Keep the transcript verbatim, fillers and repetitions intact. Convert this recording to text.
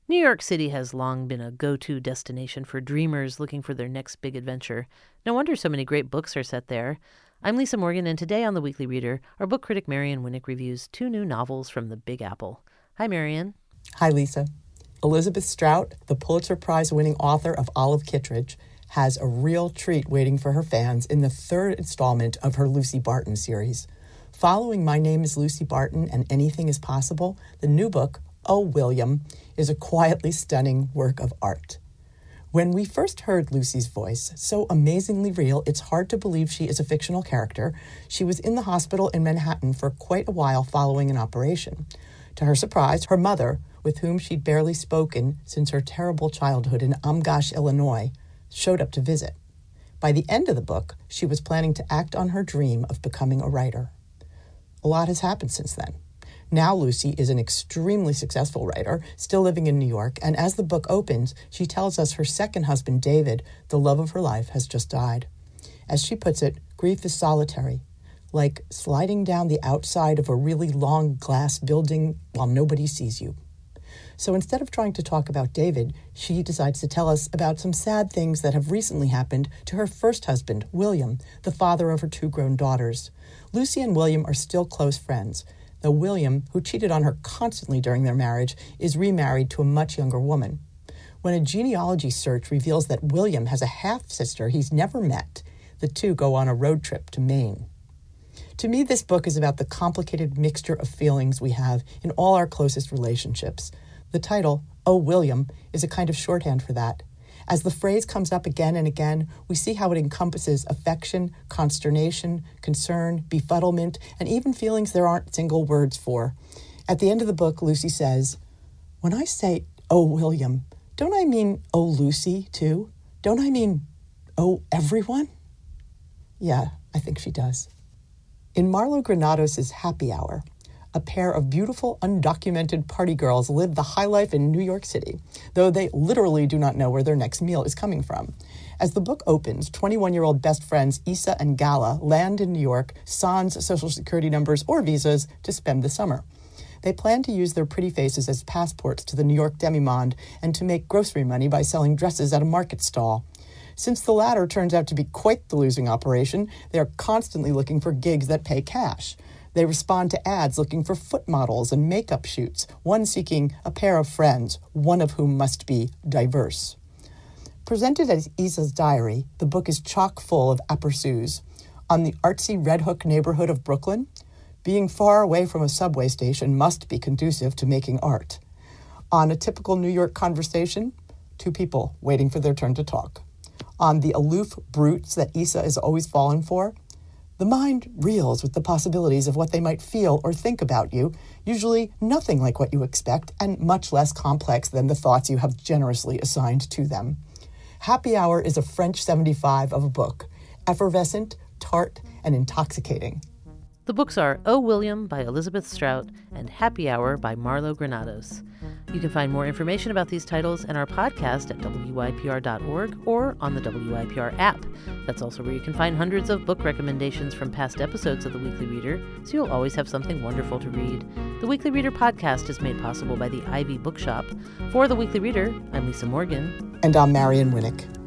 New York City has long been a go-to destination for dreamers looking for their next big adventure. No wonder so many great books are set there. I'm Lisa Morgan, and today on The Weekly Reader, our book critic Marian Winnick reviews two new novels from the Big Apple. Hi, Marian. Hi, Lisa. Elizabeth Strout, the Pulitzer Prize-winning author of Olive Kitteridge, has a real treat waiting for her fans in the third installment of her Lucy Barton series. Following My Name is Lucy Barton and Anything is Possible, the new book, Oh, William, is a quietly stunning work of art. When we first heard Lucy's voice, so amazingly real, it's hard to believe she is a fictional character. She was in the hospital in Manhattan for quite a while following an operation. To her surprise, her mother, with whom she'd barely spoken since her terrible childhood in Amgash, Illinois, showed up to visit. By the end of the book, she was planning to act on her dream of becoming a writer. A lot has happened since then. Now Lucy is an extremely successful writer, still living in New York, and as the book opens, she tells us her second husband, David, the love of her life, has just died. As she puts it, grief is solitary, like sliding down the outside of a really long glass building while nobody sees you. So instead of trying to talk about David, she decides to tell us about some sad things that have recently happened to her first husband, William, the father of her two grown daughters. Lucy and William are still close friends, though William, who cheated on her constantly during their marriage, is remarried to a much younger woman. When a genealogy search reveals that William has a half-sister he's never met, the two go on a road trip to Maine. To me, this book is about the complicated mixture of feelings we have in all our closest relationships. The title, Oh, William, is a kind of shorthand for that. As the phrase comes up again and again, we see how it encompasses affection, consternation, concern, befuddlement, and even feelings there aren't single words for. At the end of the book, Lucy says, "When I say, oh, William, don't I mean, oh, Lucy, too? Don't I mean, oh, everyone?" Yeah, I think she does. In Marlo Granados' Happy Hour, a pair of beautiful, undocumented party girls live the high life in New York City, though they literally do not know where their next meal is coming from. As the book opens, twenty-one-year-old best friends Issa and Gala land in New York sans social security numbers or visas to spend the summer. They plan to use their pretty faces as passports to the New York demi-monde and to make grocery money by selling dresses at a market stall. Since the latter turns out to be quite the losing operation, they are constantly looking for gigs that pay cash. They respond to ads looking for foot models and makeup shoots, one seeking a pair of friends, one of whom must be diverse. Presented as Issa's diary, the book is chock full of aperçus. On the artsy Red Hook neighborhood of Brooklyn, being far away from a subway station must be conducive to making art. On a typical New York conversation, two people waiting for their turn to talk. On the aloof brutes that Issa is always falling for, the mind reels with the possibilities of what they might feel or think about you, usually nothing like what you expect and much less complex than the thoughts you have generously assigned to them. Happy Hour is a French seventy-five of a book, effervescent, tart, and intoxicating. The books are Oh, William by Elizabeth Strout and Happy Hour by Marlo Granados. You can find more information about these titles and our podcast at W Y P R dot org or on the W Y P R app. That's also where you can find hundreds of book recommendations from past episodes of The Weekly Reader, so you'll always have something wonderful to read. The Weekly Reader podcast is made possible by the Ivy Bookshop. For The Weekly Reader, I'm Lisa Morgan. And I'm Marian Winnick.